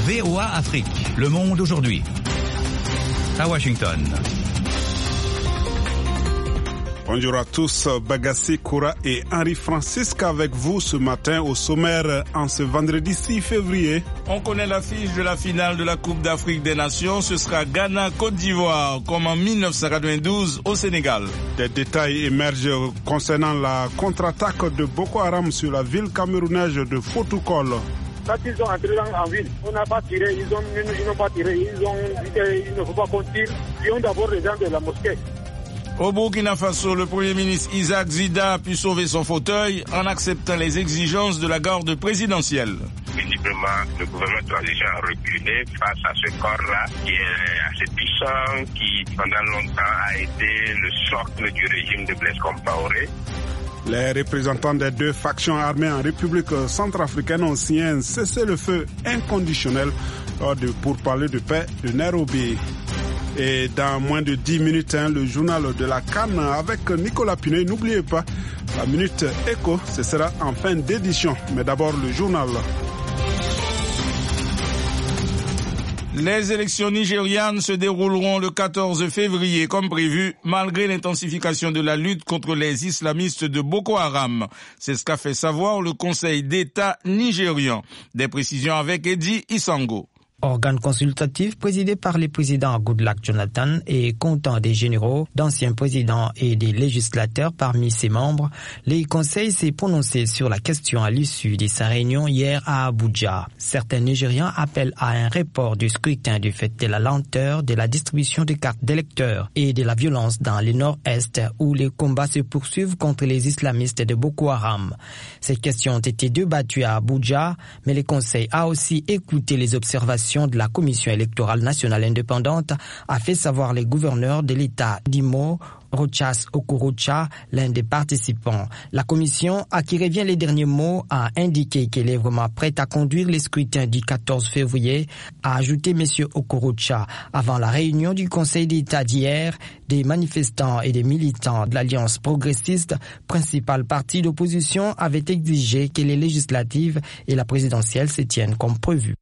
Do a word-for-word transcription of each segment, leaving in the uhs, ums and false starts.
V O A Afrique, Le Monde aujourd'hui. À Washington. Bonjour à tous, Bagassi Koura et Henri Francisque avec vous ce matin au sommaire en ce vendredi six février. On connaît l'affiche de la finale de la Coupe d'Afrique des Nations, ce sera Ghana-Côte d'Ivoire comme en mille neuf cent quatre-vingt-douze au Sénégal. Des détails émergent concernant la contre-attaque de Boko Haram sur la ville camerounaise de Fotokol. Quand ils sont entrés en ville, on n'a pas tiré, ils, ont, ils n'ont pas tiré, ils ont dit qu'il ne faut pas qu'on tire. Ils ont d'abord les gens de la mosquée. Au Burkina Faso, le Premier ministre Isaac Zida a pu sauver son fauteuil en acceptant les exigences de la garde présidentielle. Visiblement, le gouvernement transition a reculé face à ce corps-là qui est assez puissant, qui pendant longtemps a été le socle du régime de Blaise Compaoré. Les représentants des deux factions armées en République centrafricaine ont signé un cessez-le-feu inconditionnel lors de pourparlers de paix de Nairobi. Et dans moins de dix minutes, hein, le journal de la Cannes avec Nicolas Pinet. N'oubliez pas, la Minute Éco, ce sera en fin d'édition. Mais d'abord, le journal. Les élections nigérianes se dérouleront le quatorze février comme prévu, malgré l'intensification de la lutte contre les islamistes de Boko Haram. C'est ce qu'a fait savoir le Conseil d'État nigérian. Des précisions avec Eddie Isango. Organe consultatif présidé par les présidents Goodluck Jonathan et comptant des généraux, d'anciens présidents et des législateurs parmi ses membres, le Conseil s'est prononcé sur la question à l'issue de sa réunion hier à Abuja. Certains Nigérians appellent à un report du scrutin du fait de la lenteur de la distribution des cartes d'électeurs et de la violence dans le nord-est où les combats se poursuivent contre les islamistes de Boko Haram. Ces questions ont été débattues à Abuja, mais le Conseil a aussi écouté les observations de la Commission électorale nationale indépendante, a fait savoir les gouverneurs de l'État d'Imo, Rochas Okorocha, l'un des participants. La commission, à qui revient les derniers mots, a indiqué qu'elle est vraiment prête à conduire les scrutins du quatorze février, a ajouté M. Okorocha. Avant la réunion du Conseil d'État d'hier, des manifestants et des militants de l'Alliance progressiste, principal parti d'opposition, avaient exigé que les législatives et la présidentielle se tiennent comme prévu.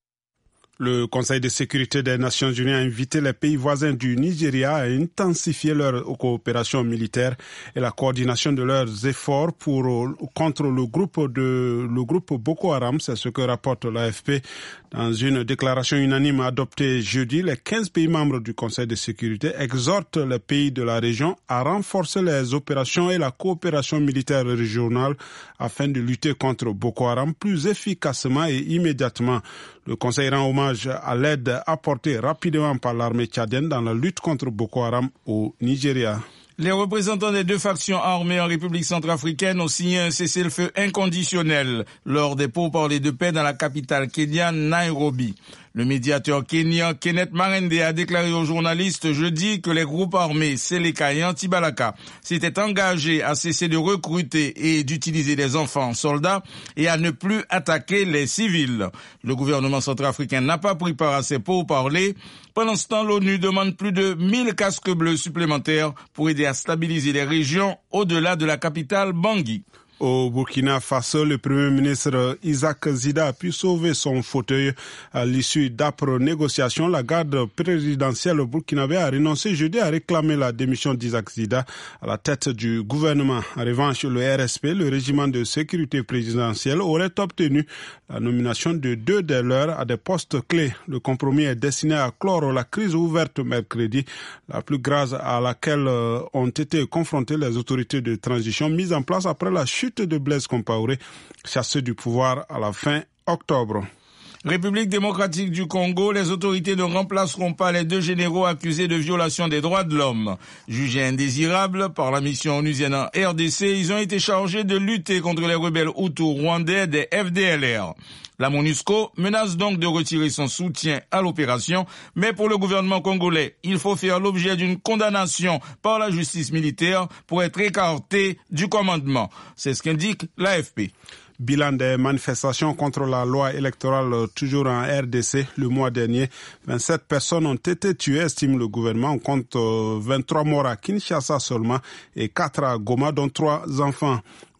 Le Conseil de sécurité des Nations Unies a invité les pays voisins du Nigeria à intensifier leur coopération militaire et la coordination de leurs efforts pour, contre le groupe de, le groupe Boko Haram. C'est ce que rapporte l'A F P. Dans une déclaration unanime adoptée jeudi, les quinze pays membres du Conseil de sécurité exhortent les pays de la région à renforcer les opérations et la coopération militaire régionale afin de lutter contre Boko Haram plus efficacement et immédiatement. Le Conseil rend hommage à l'aide apportée rapidement par l'armée tchadienne dans la lutte contre Boko Haram au Nigeria. Les représentants des deux factions armées en République centrafricaine ont signé un cessez-le-feu inconditionnel lors des pourparlers de paix dans la capitale kenyane, Nairobi. Le médiateur kenyan Kenneth Marende a déclaré aux journalistes jeudi que les groupes armés Seleka et Antibalaka s'étaient engagés à cesser de recruter et d'utiliser des enfants soldats et à ne plus attaquer les civils. Le gouvernement centrafricain n'a pas pris part à ces pourparlers. Pendant ce temps, l'ONU demande plus de mille casques bleus supplémentaires pour aider à stabiliser les régions au-delà de la capitale Bangui. Au Burkina Faso, le Premier ministre Isaac Zida a pu sauver son fauteuil à l'issue d'âpres négociations. La garde présidentielle burkinabé a renoncé jeudi à réclamer la démission d'Isaac Zida à la tête du gouvernement. En revanche, le R S P, le régiment de sécurité présidentielle, aurait obtenu la nomination de deux des leurs à des postes clés. Le compromis est destiné à clore la crise ouverte mercredi, la plus grave à laquelle ont été confrontées les autorités de transition mises en place après la chute de Blaise Compaoré, chassé du pouvoir à la fin octobre. République démocratique du Congo, les autorités ne remplaceront pas les deux généraux accusés de violation des droits de l'homme. Jugés indésirables par la mission onusienne en R D C, ils ont été chargés de lutter contre les rebelles hutus rwandais des F D L R. La MONUSCO menace donc de retirer son soutien à l'opération, mais pour le gouvernement congolais, il faut faire l'objet d'une condamnation par la justice militaire pour être écarté du commandement. C'est ce qu'indique l'A F P. Bilan des manifestations contre la loi électorale toujours en R D C le mois dernier. vingt-sept personnes ont été tuées, estime le gouvernement. On compte vingt-trois morts à Kinshasa seulement et quatre à Goma, dont trois enfants.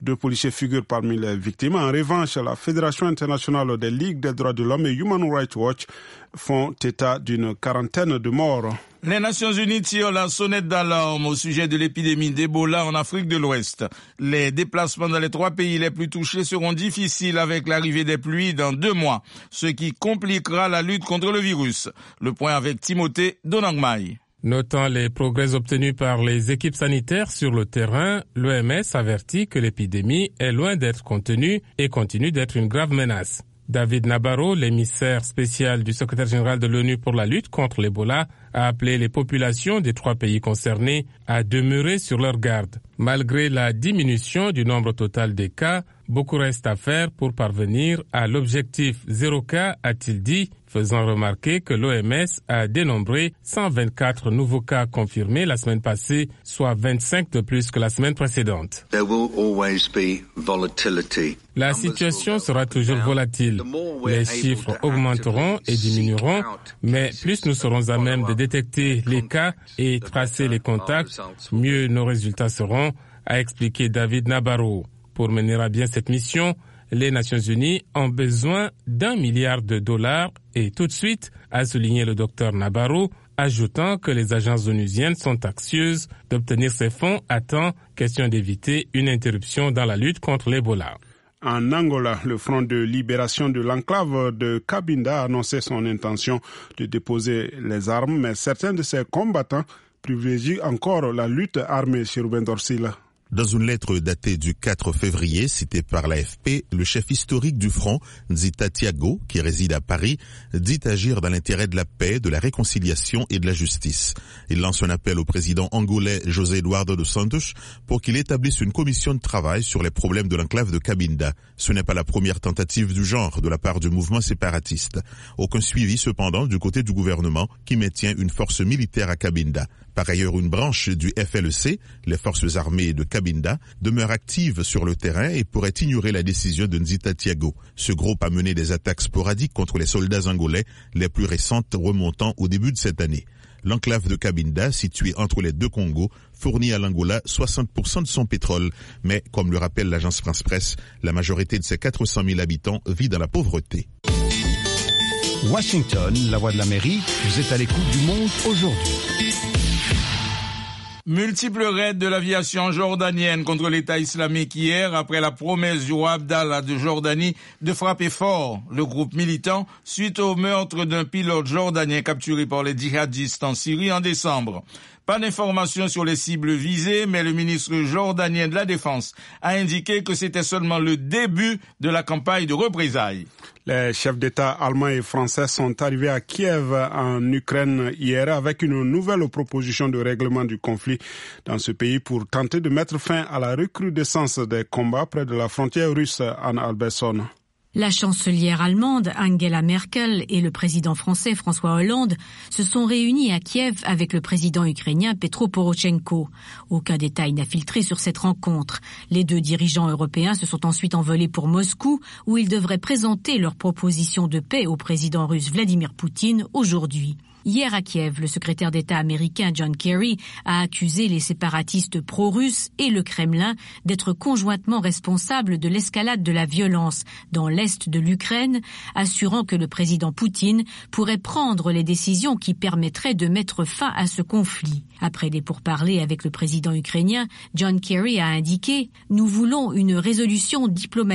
Deux policiers figurent parmi les victimes. En revanche, la Fédération internationale des ligues des droits de l'homme et Human Rights Watch font état d'une quarantaine de morts. Les Nations Unies tirent la sonnette d'alarme au sujet de l'épidémie d'Ebola en Afrique de l'Ouest. Les déplacements dans les trois pays les plus touchés seront difficiles avec l'arrivée des pluies dans deux mois, ce qui compliquera la lutte contre le virus. Le point avec Timothée Donangmai. Notant les progrès obtenus par les équipes sanitaires sur le terrain, l'O M S avertit que l'épidémie est loin d'être contenue et continue d'être une grave menace. David Nabarro, l'émissaire spécial du secrétaire général de l'ONU pour la lutte contre l'Ebola, a appelé les populations des trois pays concernés à demeurer sur leur garde. Malgré la diminution du nombre total des cas, beaucoup reste à faire pour parvenir à l'objectif zéro cas, a-t-il dit, faisant remarquer que l'O M S a dénombré cent vingt-quatre nouveaux cas confirmés la semaine passée, soit vingt-cinq de plus que la semaine précédente. La situation sera toujours volatile. Les chiffres augmenteront et diminueront, mais plus nous serons à même de détecter les cas et tracer les contacts, mieux nos résultats seront, a expliqué David Nabarro. Pour mener à bien cette mission, les Nations Unies ont besoin d'un milliard de dollars et tout de suite, a souligné le docteur Nabarro, ajoutant que les agences onusiennes sont anxieuses d'obtenir ces fonds à temps, question d'éviter une interruption dans la lutte contre l'Ebola. En Angola, le Front de libération de l'enclave de Cabinda a annoncé son intention de déposer les armes, mais certains de ses combattants privilégient encore la lutte armée sur Ruben Dorsila. Dans une lettre datée du quatre février, citée par l'A F P, le chef historique du front, Nzita Tiago, qui réside à Paris, dit agir dans l'intérêt de la paix, de la réconciliation et de la justice. Il lance un appel au président angolais José Eduardo dos Santos pour qu'il établisse une commission de travail sur les problèmes de l'enclave de Cabinda. Ce n'est pas la première tentative du genre de la part du mouvement séparatiste. Aucun suivi cependant du côté du gouvernement qui maintient une force militaire à Cabinda. Par ailleurs, une branche du F L C, les forces armées de Cabinda, demeure active sur le terrain et pourrait ignorer la décision de Nzita Tiago. Ce groupe a mené des attaques sporadiques contre les soldats angolais, les plus récentes remontant au début de cette année. L'enclave de Cabinda, située entre les deux Congos, fournit à l'Angola soixante pour cent de son pétrole. Mais, comme le rappelle l'agence France Presse, la majorité de ses quatre cent mille habitants vit dans la pauvreté. Washington, la voix de l'Amérique, vous êtes à l'écoute du monde aujourd'hui. Multiples raids de l'aviation jordanienne contre l'État islamique hier après la promesse du roi Abdallah de Jordanie de frapper fort le groupe militant suite au meurtre d'un pilote jordanien capturé par les djihadistes en Syrie en décembre. Pas d'informations sur les cibles visées, mais le ministre jordanien de la Défense a indiqué que c'était seulement le début de la campagne de représailles. Les chefs d'État allemands et français sont arrivés à Kiev, en Ukraine, hier avec une nouvelle proposition de règlement du conflit dans ce pays pour tenter de mettre fin à la recrudescence des combats près de la frontière russe en Alberson. La chancelière allemande Angela Merkel et le président français François Hollande se sont réunis à Kiev avec le président ukrainien Petro Porochenko. Aucun détail n'a filtré sur cette rencontre. Les deux dirigeants européens se sont ensuite envolés pour Moscou, où ils devraient présenter leur proposition de paix au président russe Vladimir Poutine aujourd'hui. Hier à Kiev, le secrétaire d'État américain John Kerry a accusé les séparatistes pro-russes et le Kremlin d'être conjointement responsables de l'escalade de la violence dans l'est de l'Ukraine, assurant que le président Poutine pourrait prendre les décisions qui permettraient de mettre fin à ce conflit. Après des pourparlers avec le président ukrainien, John Kerry a indiqué « Nous voulons une résolution diplomatique ».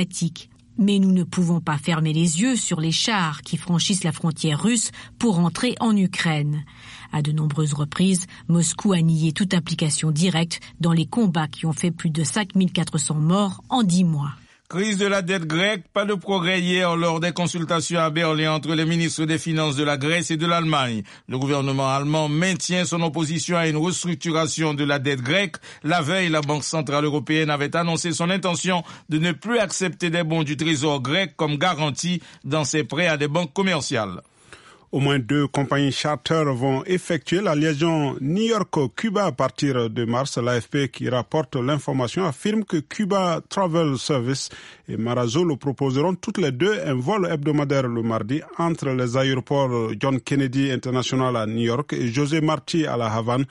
Mais nous ne pouvons pas fermer les yeux sur les chars qui franchissent la frontière russe pour entrer en Ukraine. À de nombreuses reprises, Moscou a nié toute implication directe dans les combats qui ont fait plus de cinq mille quatre cents morts en dix mois. Crise de la dette grecque, pas de progrès hier lors des consultations à Berlin entre les ministres des Finances de la Grèce et de l'Allemagne. Le gouvernement allemand maintient son opposition à une restructuration de la dette grecque. La veille, la Banque centrale européenne avait annoncé son intention de ne plus accepter des bons du Trésor grec comme garantie dans ses prêts à des banques commerciales. Au moins deux compagnies charter vont effectuer la liaison New York-Cuba à partir de mars. L'A F P qui rapporte l'information affirme que Cuba Travel Service et Marazolo proposeront toutes les deux un vol hebdomadaire le mardi entre les aéroports John Kennedy International à New York et José Marti à La Havane,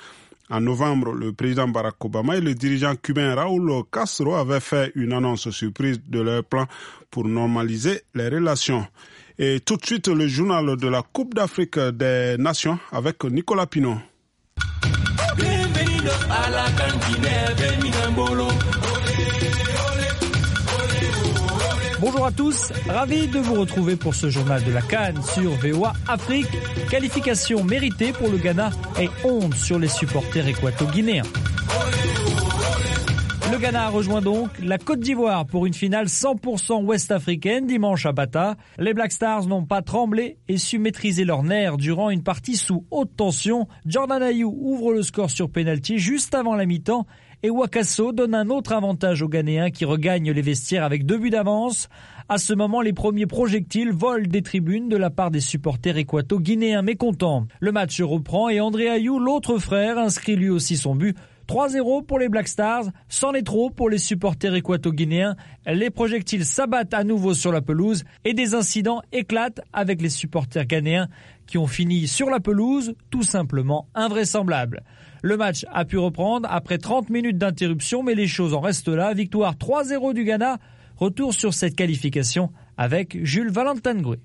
En novembre, le président Barack Obama et le dirigeant cubain Raúl Castro avaient fait une annonce surprise de leur plan pour normaliser les relations. Et tout de suite, le journal de la Coupe d'Afrique des Nations avec Nicolas Pinot. Bonjour à tous, ravi de vous retrouver pour ce journal de la CAN sur V O A Afrique. Qualification méritée pour le Ghana et honte sur les supporters équato-guinéens. Le Ghana rejoint donc la Côte d'Ivoire pour une finale cent pour cent ouest-africaine dimanche à Bata. Les Black Stars n'ont pas tremblé et su maîtriser leurs nerfs durant une partie sous haute tension. Jordan Ayew ouvre le score sur pénalty juste avant la mi-temps et Wakaso donne un autre avantage aux Ghanéens qui regagnent les vestiaires avec deux buts d'avance. À ce moment, les premiers projectiles volent des tribunes de la part des supporters équato-guinéens mécontents. Le match reprend et André Ayew, l'autre frère, inscrit lui aussi son but. trois zéro pour les Black Stars, c'en est trop pour les supporters équato-guinéens. Les projectiles s'abattent à nouveau sur la pelouse et des incidents éclatent avec les supporters ghanéens qui ont fini sur la pelouse, tout simplement invraisemblable. Le match a pu reprendre après trente minutes d'interruption, mais les choses en restent là. Victoire trois zéro du Ghana. Retour sur cette qualification avec Jules Valentin Goué.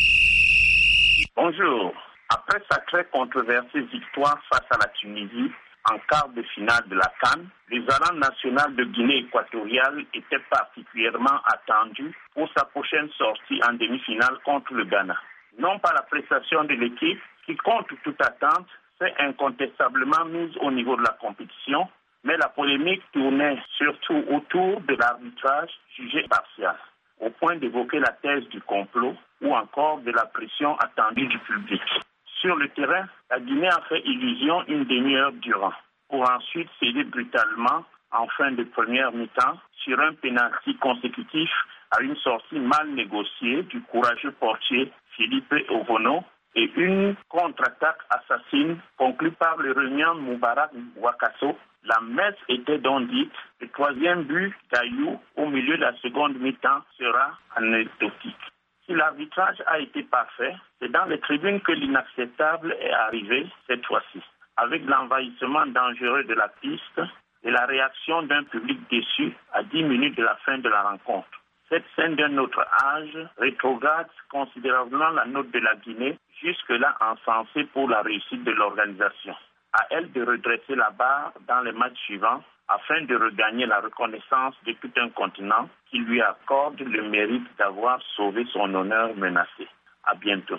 Bonjour. Après sa très controversée victoire face à la Tunisie, en quart de finale de la CAN, les Alan national de Guinée équatoriale étaient particulièrement attendus pour sa prochaine sortie en demi-finale contre le Ghana. Non pas la prestation de l'équipe, qui contre toute attente, s'est incontestablement mise au niveau de la compétition, mais la polémique tournait surtout autour de l'arbitrage jugé partial, au point d'évoquer la thèse du complot ou encore de la pression attendue du public. Sur le terrain, la Guinée a fait illusion une demi-heure durant, pour ensuite céder brutalement en fin de première mi-temps sur un pénalty consécutif à une sortie mal négociée du courageux portier Philippe Ovono et une contre-attaque assassine conclue par le régnant Moubarak Wakaso. La messe était donc dite. Le troisième but d'Ayew au milieu de la seconde mi-temps sera anecdotique. Si l'arbitrage a été parfait, c'est dans les tribunes que l'inacceptable est arrivé cette fois-ci, avec l'envahissement dangereux de la piste et la réaction d'un public déçu à dix minutes de la fin de la rencontre. Cette scène d'un autre âge rétrograde considérablement la note de la Guinée, jusque-là encensée pour la réussite de l'organisation. À elle de redresser la barre dans les matchs suivants afin de regagner la reconnaissance de tout un continent qui lui accorde le mérite d'avoir sauvé son honneur menacé. À bientôt.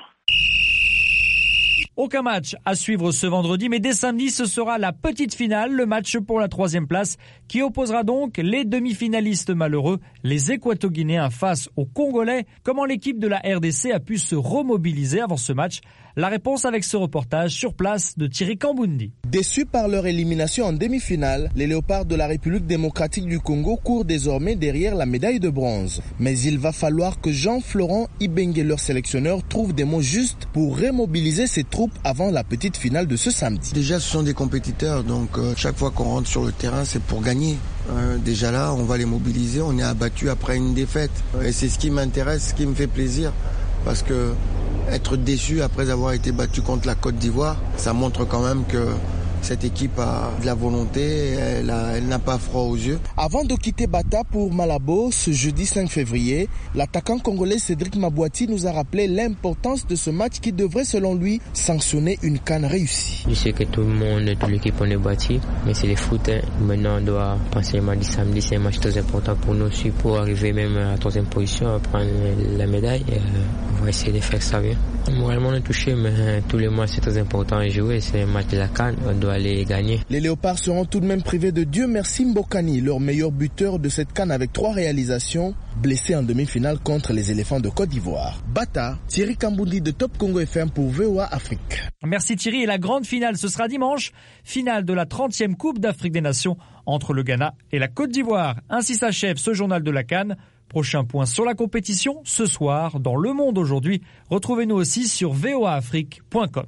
Aucun match à suivre ce vendredi, mais dès samedi, ce sera la petite finale, le match pour la troisième place, qui opposera donc les demi-finalistes malheureux, les Équato-Guinéens face aux Congolais. Comment l'équipe de la R D C a pu se remobiliser avant ce match? La réponse avec ce reportage sur place de Thierry Kambundi. Déçus par leur élimination en demi-finale, les Léopards de la République démocratique du Congo courent désormais derrière la médaille de bronze. Mais il va falloir que Jean-Florent Ibenge, leur sélectionneur, trouve des mots justes pour remobiliser ses troupes avant la petite finale de ce samedi. Déjà, ce sont des compétiteurs, donc euh, chaque fois qu'on rentre sur le terrain, c'est pour gagner. Euh, déjà là, on va les mobiliser, on est abattu après une défaite. Et c'est ce qui m'intéresse, ce qui me fait plaisir, parce que être déçu après avoir été battu contre la Côte d'Ivoire, ça montre quand même que cette équipe a de la volonté, elle, a, elle n'a pas froid aux yeux. Avant de quitter Bata pour Malabo ce jeudi cinq février, l'attaquant congolais Cédric Mabouati nous a rappelé l'importance de ce match qui devrait selon lui sanctionner une CAN réussie. Je sais que tout le monde, toute l'équipe on est bâti, mais c'est le foot. Hein. Maintenant on doit penser au match du samedi, c'est un match très important pour nous aussi, pour arriver même à la troisième position, à prendre la médaille. On va essayer de faire ça bien. Moralement on est touché, mais tous les matchs c'est très important à jouer, c'est un match de la CAN, on doit aller gagner. Les Léopards seront tout de même privés de Dieu merci Mbokani, leur meilleur buteur de cette CAN avec trois réalisations, blessé en demi-finale contre les éléphants de Côte d'Ivoire. Bata, Thierry Kambundi de Top Congo F M pour V O A Afrique. Merci Thierry, et la grande finale ce sera dimanche, finale de la trentième Coupe d'Afrique des Nations entre le Ghana et la Côte d'Ivoire. Ainsi s'achève ce journal de la CAN. Prochain point sur la compétition ce soir dans Le Monde aujourd'hui. Retrouvez-nous aussi sur v o a afrique point com.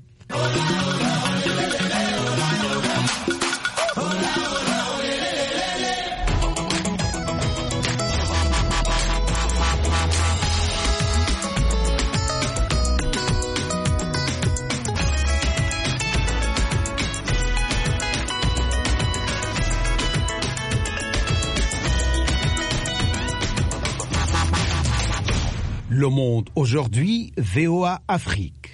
Le Monde aujourd'hui, V O A Afrique.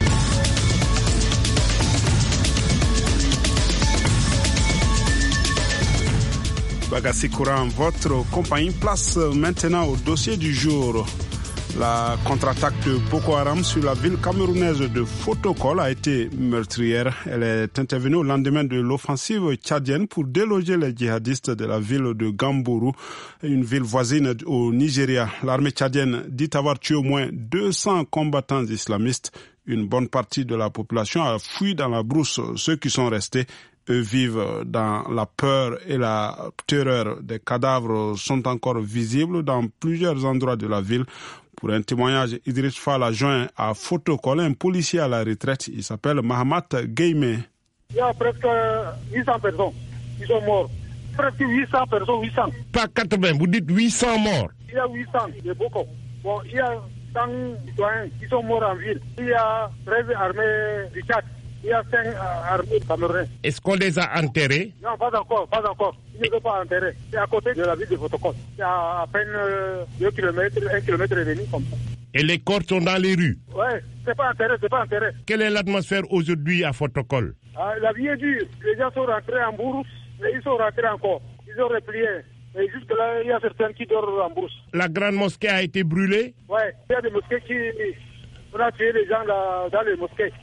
Bagassi Courant, votre compagnie place maintenant au dossier du jour. La contre-attaque de Boko Haram sur la ville camerounaise de Fotokol a été meurtrière. Elle est intervenue au lendemain de l'offensive tchadienne pour déloger les djihadistes de la ville de Gambourou, une ville voisine au Nigeria. L'armée tchadienne dit avoir tué au moins deux cents combattants islamistes. Une bonne partie de la population a fui dans la brousse. Ceux qui sont restés, eux, vivent dans la peur et la terreur. Des cadavres sont encore visibles dans plusieurs endroits de la ville. Pour un témoignage, Idriss Fall a joint à Fotokol un policier à la retraite. Il s'appelle Mahamat Guémé. Il y a presque huit cents personnes qui sont mortes. Presque huit cents personnes, huit cents. Pas quatre-vingts, vous dites huit cents morts. Il y a huit cents, c'est beaucoup. Bon, il y a cent citoyens qui sont morts en ville. Il y a treize armées du Tchad. Il y a cinq armées camerounaises. Est-ce qu'on les a enterrés? Non, pas encore, pas encore. Ils ne sont pas enterrés. C'est à côté de la ville de Fotokol. C'est à, à peine deux kilomètres, un kilomètre et demi comme ça. Et les corps sont dans les rues? Ouais, c'est pas enterré, c'est pas enterré. Quelle est l'atmosphère aujourd'hui à Fotokol? Ah, la vie est dure. Les gens sont rentrés en bourse, mais ils sont rentrés encore. Ils ont replié. Et jusque là, il y a certains qui dorment en bourse. La grande mosquée a été brûlée? Ouais, il y a des mosquées qui... On a tué les gens là, dans les mosquées.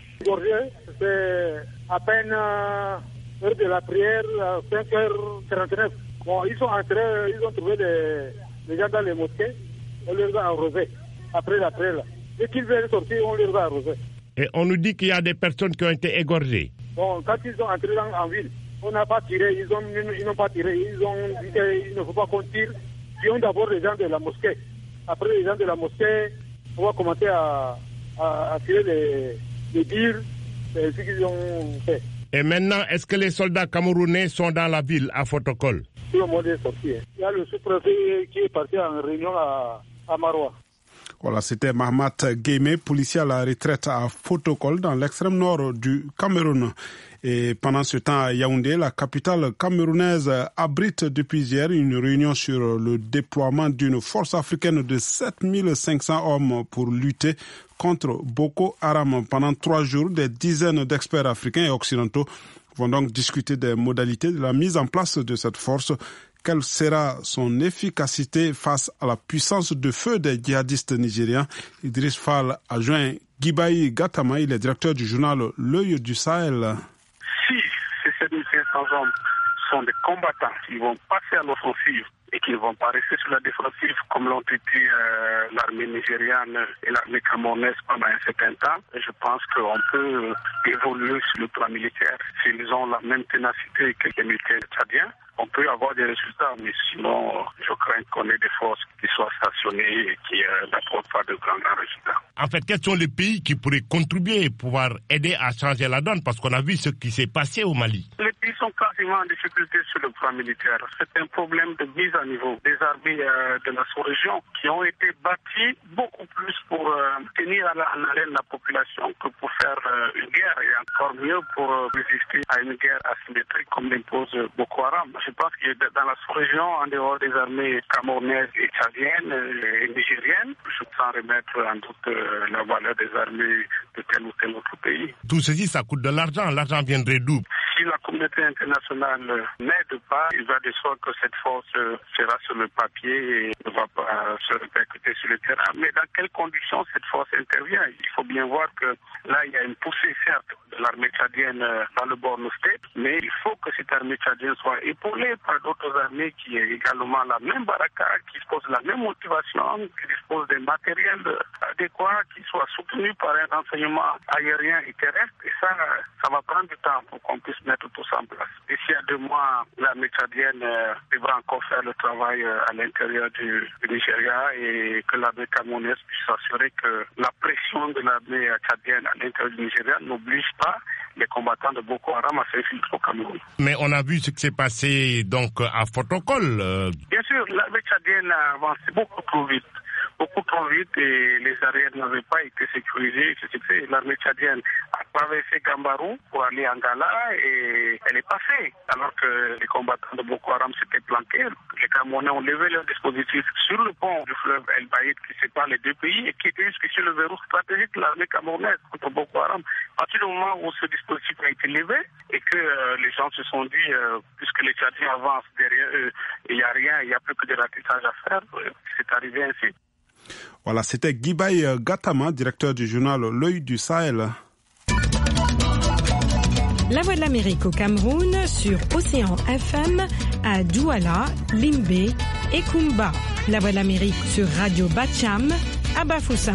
C'est à peine euh, heure de la prière, à cinq heures trente-neuf. Bon, ils sont entrés, ils ont trouvé des, des gens dans les mosquées, on les a arrosés. Après la prière, là. Dès qu'ils viennent sortir, on les a arrosés. Et on nous dit qu'il y a des personnes qui ont été égorgées. Bon, quand ils sont entrés dans, en ville, on n'a pas tiré, ils ont, ils n'ont pas tiré, ils ont dit qu'il ne faut pas qu'on tire. Ils ont d'abord les gens de la mosquée. Après les gens de la mosquée, on va commencer à, à, à tirer les... les tirs, c'est ce qu'ils ont fait. Et maintenant, est-ce que les soldats camerounais sont dans la ville, à Fotokol? Tout le monde est sorti. Il y a le sous-préfet qui est parti en réunion à, à Maroua. Voilà, c'était Mahamat Guémé, policier à la retraite à Fotokol, dans l'extrême nord du Cameroun. Et pendant ce temps, à Yaoundé, la capitale camerounaise abrite depuis hier une réunion sur le déploiement d'une force africaine de sept mille cinq cents hommes pour lutter contre Boko Haram. Pendant trois jours, des dizaines d'experts africains et occidentaux vont donc discuter des modalités de la mise en place de cette force. Quelle sera son efficacité face à la puissance de feu des djihadistes nigériens? Idriss Fall a joint Gibaï Gatama, il est directeur du journal L'Œil du Sahel. Si ces sept mille cinq cents hommes sont des combattants qui vont passer à l'offensive et qui ne vont pas rester sur la défensive comme l'ont été euh, l'armée nigériane et l'armée camerounaise pendant un certain temps, je pense qu'on peut évoluer sur le plan militaire. S'ils ont la même ténacité que les militaires tchadiens, on peut avoir des résultats, mais sinon, je crains qu'on ait des forces qui soient stationnées et qui euh, n'apportent pas de grands résultats. En fait, quels sont les pays qui pourraient contribuer et pouvoir aider à changer la donne? Parce qu'on a vu ce qui s'est passé au Mali. Les pays sont quasiment en difficulté sur le plan militaire. C'est un problème de mise à niveau des armées euh, de la sous-région qui ont été bâties beaucoup plus pour euh, tenir à la, en haleine la population que pour faire euh, une guerre, et encore mieux pour euh, résister à une guerre asymétrique comme l'impose Boko Haram. Je pense que dans la sous-région, en dehors des armées camerounaises et tchadiennes et nigériennes, je sans remettre en doute euh, la valeur des armées de tel ou tel autre pays. Tout ceci, ça coûte de l'argent. L'argent viendrait d'où? Si la communauté internationale n'aide pas, il va de soi que cette force sera sur le papier et ne va pas se répercuter sur le terrain. Mais dans quelles conditions cette force intervient? Il faut bien voir que là, il y a une poussée, certes, de l'armée tchadienne dans le Borno State, mais il faut que cette armée tchadienne soit épaulée par d'autres armées qui est également la même baraka, qui disposent de la même motivation, qui disposent des matériels adéquats, qui soient soutenus par un renseignement aérien et terrestre. Et ça, ça va prendre du temps pour qu'on puisse mettre tout ça en place. D'ici à deux mois, l'armée tchadienne euh, devra encore faire le travail euh, à l'intérieur du, du Nigeria et que l'armée camerounaise puisse s'assurer que la pression de l'armée tchadienne à l'intérieur du Nigeria n'oblige pas les combattants de Boko Haram à s'infiltrer au Cameroun. Mais on a vu ce qui s'est passé donc à Fotokol. Euh... Bien sûr, l'armée tchadienne a avancé beaucoup trop vite beaucoup trop vite et les arrières n'avaient pas été sécurisés. L'armée tchadienne a traversé Gambarou pour aller en Gala et elle est passée. Alors que les combattants de Boko Haram s'étaient planqués. Les Camerounais ont levé leur dispositif sur le pont du fleuve El Baïd qui sépare les deux pays et qui était jusqu'ici le verrou stratégique de l'armée camerounaise contre Boko Haram. À partir du moment où ce dispositif a été levé et que euh, les gens se sont dit, euh, puisque les Tchadiens avancent derrière eux, il n'y a rien, il n'y a plus que des ratissages à faire, euh, c'est arrivé ainsi. Voilà, c'était Guibaï Gatama, directeur du journal L'Œil du Sahel. La Voix de l'Amérique au Cameroun sur Océan F M à Douala, Limbe et Kumba. La Voix de l'Amérique sur Radio Bacham à Bafoussam.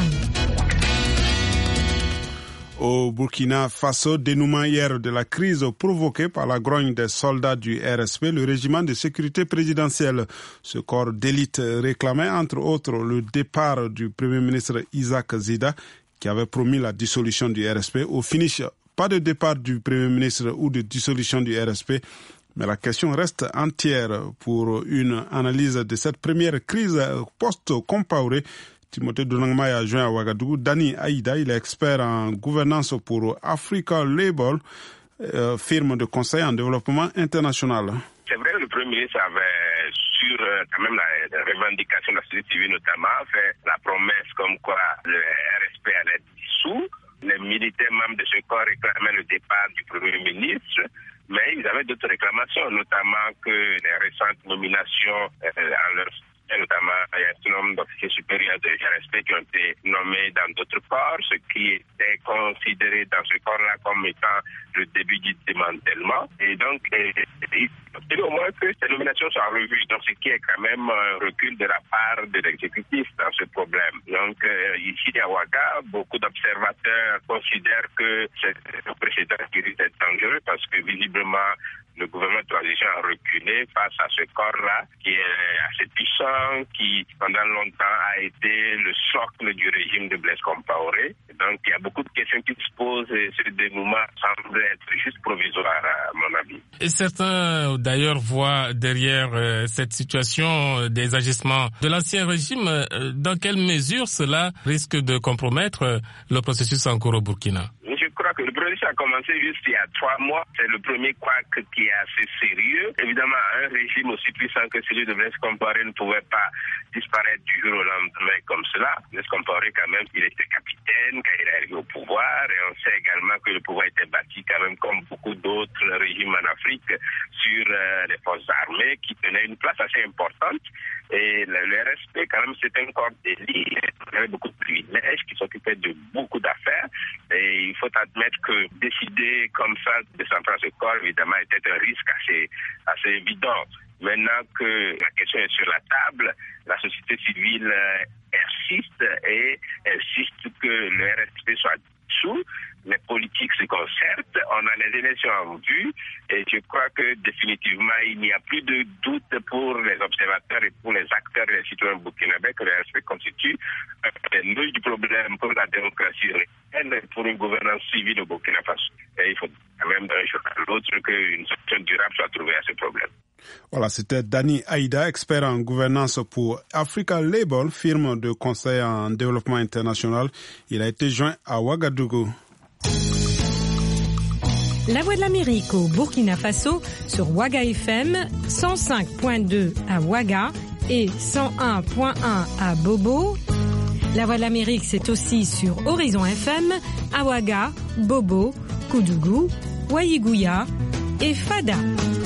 Au Burkina Faso, dénouement hier de la crise provoquée par la grogne des soldats du R S P, le régiment de sécurité présidentielle. Ce corps d'élite réclamait entre autres le départ du Premier ministre Isaac Zida, qui avait promis la dissolution du R S P. Au finish, pas de départ du Premier ministre ou de dissolution du R S P, mais la question reste entière. Pour une analyse de cette première crise post-Compaoré, Timothée Donangma a joint à Ouagadougou Dani Aïda, il est expert en gouvernance pour Africa Label, euh, firme de conseil en développement international. C'est vrai, le Premier ministre avait, sur euh, quand même la, la revendication de la société civile notamment, fait la promesse comme quoi le R S P allait être dissous. Les militaires membres de ce corps réclamaient le départ du Premier ministre, mais ils avaient d'autres réclamations, notamment que les récentes nominations euh, en leur notamment il y a un certain nombre d'officiers supérieurs de R S P qui ont été nommés dans d'autres corps, ce qui était considéré dans ce corps-là comme étant le début du démantèlement. Et donc, il faut au moins que ces nominations soient revues, donc ce qui est quand même un recul de la part de l'exécutif dans ce problème. Donc, euh, ici à Ouaga, beaucoup d'observateurs considèrent que c'est un précédent qui risque d'être dangereux parce que visiblement, le gouvernement de transition a reculé face à ce corps-là qui est assez puissant, qui pendant longtemps a été le socle du régime de Blaise Compaoré. Donc il y a beaucoup de questions qui se posent et ce dénouement semble être juste provisoire à mon avis. Et certains d'ailleurs voient derrière euh, cette situation euh, des agissements de l'ancien régime. Euh, dans quelle mesure cela risque de compromettre euh, le processus en cours au Burkina? Je crois que le processus a commencé juste il y a trois mois. C'est le premier couac qui est assez sérieux. Évidemment, un régime aussi puissant que celui de Blaise Compaoré ne pouvait pas disparaître du jour au lendemain comme cela. Blaise Compaoré, quand même, il était capitaine quand il est arrivé au pouvoir. Et on sait également que le pouvoir était bâti quand même comme beaucoup d'autres régimes en Afrique sur euh, les forces armées qui tenaient une place assez importante. Et le, le R S P, quand même, c'est un corps d'élite. Il y avait beaucoup de privilèges qui s'occupaient de beaucoup d'affaires. Et il faut admettre que décider comme ça de centrer ce corps, évidemment, était un risque assez, assez évident. Maintenant que la question est sur la table, la société civile persiste et insiste que le R S P soit dissous. Les politiques se concertent, on a les élections en vue et je crois que définitivement il n'y a plus de doute pour les observateurs et pour les acteurs et les citoyens burkinabés que le R S P constitue le nœud du problème pour la démocratie réelle et pour une gouvernance civile au Burkina Faso. Et il faut quand même d'un jour à l'autre qu'une solution durable soit trouvée à ce problème. Voilà, c'était Dani Aïda, expert en gouvernance pour Africa Label, firme de conseil en développement international. Il a été joint à Ouagadougou. La Voix de l'Amérique au Burkina Faso sur Ouaga F M, cent cinq virgule deux à Ouaga et cent un virgule un à Bobo. La Voix de l'Amérique, c'est aussi sur Horizon F M à Ouaga, Bobo, Koudougou, Ouaïgouya et Fada.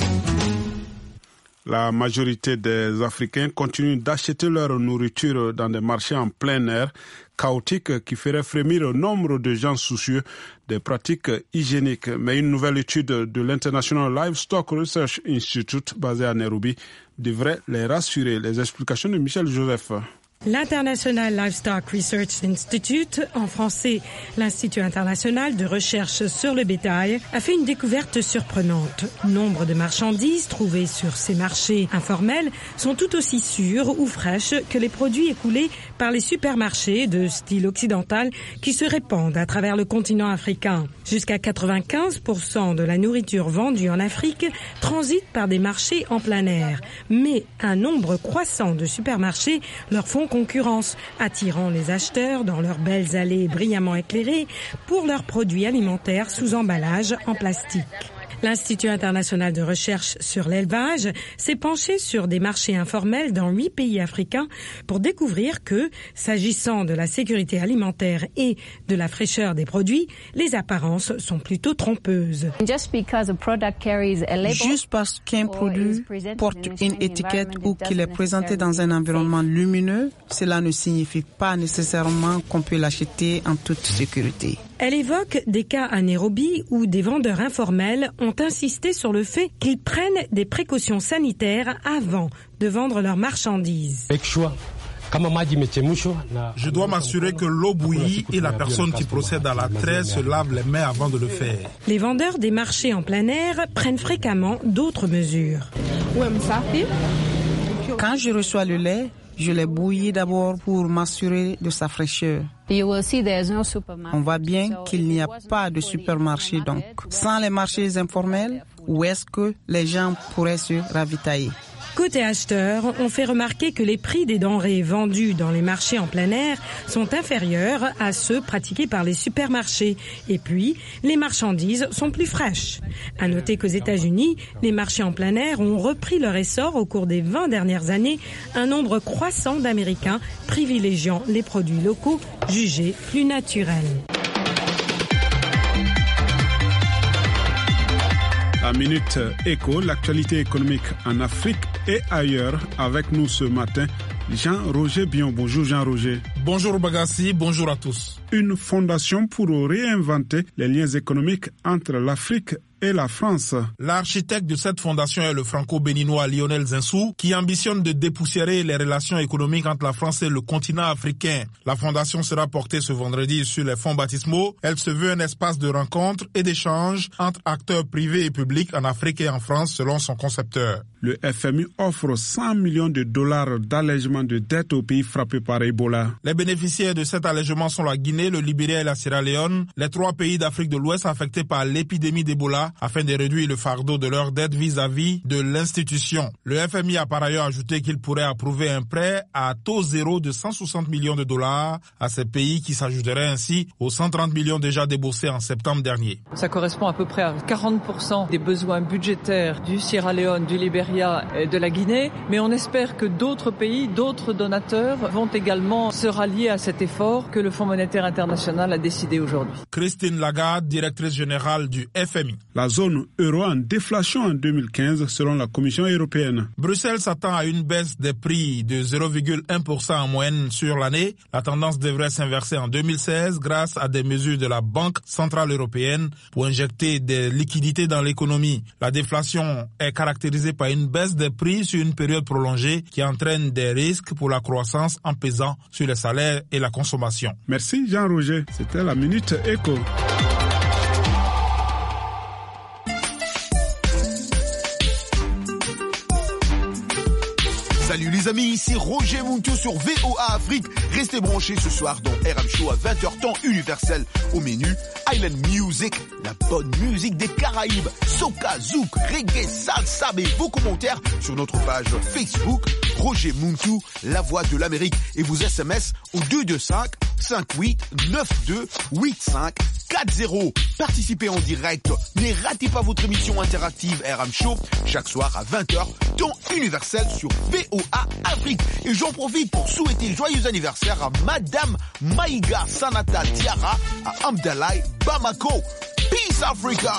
La majorité des Africains continuent d'acheter leur nourriture dans des marchés en plein air chaotiques qui feraient frémir nombre de gens soucieux des pratiques hygiéniques. Mais une nouvelle étude de l'International Livestock Research Institute basée à Nairobi devrait les rassurer. Les explications de Michel Joseph. L'International Livestock Research Institute, en français l'Institut international de recherche sur le bétail, a fait une découverte surprenante. Nombre de marchandises trouvées sur ces marchés informels sont tout aussi sûres ou fraîches que les produits écoulés par les supermarchés de style occidental qui se répandent à travers le continent africain. Jusqu'à quatre-vingt-quinze pour cent de la nourriture vendue en Afrique transite par des marchés en plein air. Mais un nombre croissant de supermarchés leur font concurrence, attirant les acheteurs dans leurs belles allées brillamment éclairées pour leurs produits alimentaires sous emballage en plastique. L'Institut international de recherche sur l'élevage s'est penché sur des marchés informels dans huit pays africains pour découvrir que, s'agissant de la sécurité alimentaire et de la fraîcheur des produits, les apparences sont plutôt trompeuses. Juste parce qu'un produit porte une étiquette ou qu'il est présenté dans un environnement lumineux, cela ne signifie pas nécessairement qu'on peut l'acheter en toute sécurité. Elle évoque des cas à Nairobi où des vendeurs informels ont insisté sur le fait qu'ils prennent des précautions sanitaires avant de vendre leurs marchandises. Je dois m'assurer que l'eau bouillie et la personne qui procède à la traite se lave les mains avant de le faire. Les vendeurs des marchés en plein air prennent fréquemment d'autres mesures. Quand je reçois le lait, je l'ai bouilli d'abord pour m'assurer de sa fraîcheur. On voit bien qu'il n'y a pas de supermarché donc. Sans les marchés informels, où est-ce que les gens pourraient se ravitailler? Côté acheteurs, on fait remarquer que les prix des denrées vendues dans les marchés en plein air sont inférieurs à ceux pratiqués par les supermarchés. Et puis, les marchandises sont plus fraîches. À noter qu'aux États-Unis, les marchés en plein air ont repris leur essor au cours des vingt dernières années, un nombre croissant d'Américains privilégiant les produits locaux jugés plus naturels. La Minute Éco, l'actualité économique en Afrique et ailleurs. Avec nous ce matin, Jean-Roger Bion. Bonjour Jean-Roger. Bonjour Bagassi, bonjour à tous. Une fondation pour réinventer les liens économiques entre l'Afrique et la France. L'architecte de cette fondation est le franco-béninois Lionel Zinsou, qui ambitionne de dépoussiérer les relations économiques entre la France et le continent africain. La fondation sera portée ce vendredi sur les fonds baptismaux. Elle se veut un espace de rencontre et d'échange entre acteurs privés et publics en Afrique et en France, selon son concepteur. Le F M I offre cent millions de dollars d'allègement de dettes aux pays frappés par Ebola. Les bénéficiaires de cet allègement sont la Guinée, le Libéria et la Sierra Leone, les trois pays d'Afrique de l'Ouest affectés par l'épidémie d'Ebola, afin de réduire le fardeau de leurs dettes vis-à-vis de l'institution. Le F M I a par ailleurs ajouté qu'il pourrait approuver un prêt à taux zéro de cent soixante millions de dollars à ces pays qui s'ajouteraient ainsi aux cent trente millions déjà déboursés en septembre dernier. Ça correspond à peu près à quarante pour cent des besoins budgétaires du Sierra Leone, du Libéria et de la Guinée, mais on espère que d'autres pays, d'autres donateurs vont également se rallier à cet effort que le Fonds monétaire international a décidé aujourd'hui. Christine Lagarde, directrice générale du F M I. La zone euro en déflation en deux mille quinze selon la Commission européenne. Bruxelles s'attend à une baisse des prix de zéro virgule un pour cent en moyenne sur l'année. La tendance devrait s'inverser en deux mille seize grâce à des mesures de la Banque centrale européenne pour injecter des liquidités dans l'économie. La déflation est caractérisée par une baisse des prix sur une période prolongée qui entraîne des risques pour la croissance en pesant sur les salaires et la consommation. Merci Jean-Roger. C'était la Minute Éco. Salut les amis, ici Roger Muntou sur V O A Afrique. Restez branchés ce soir dans R M Show à vingt heures temps universel. Au menu, Island Music, la bonne musique des Caraïbes, soca, zouk, reggae, salsa et vos commentaires sur notre page Facebook, Roger Muntou, la voix de l'Amérique. Et vous S M S au deux deux cinq, cinq huit, neuf deux, huit cinq, quatre zéro. Participez en direct, ne ratez pas votre émission interactive R M Show chaque soir à vingt heures temps universel sur V O A Afrique. Et j'en profite pour souhaiter le joyeux anniversaire à Madame Maïga Sanata Diarra à Amdalaï, Bamako. Peace Africa!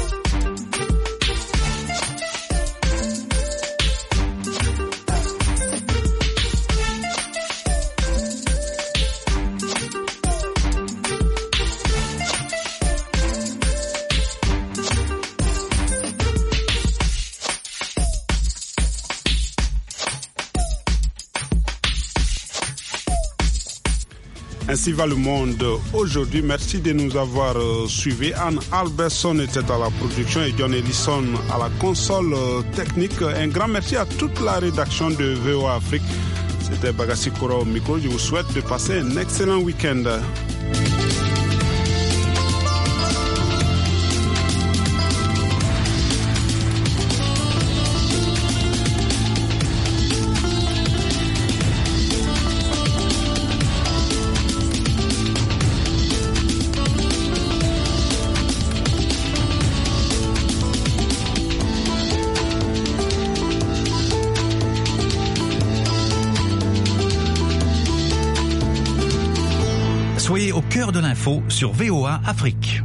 Ainsi va le monde aujourd'hui. Merci de nous avoir euh, suivis. Anne Alberson était à la production et John Ellison à la console euh, technique. Un grand merci à toute la rédaction de V O A Afrique. C'était Bagassi Koura au micro. Je vous souhaite de passer un excellent week-end. cœur de l'info sur V O A Afrique.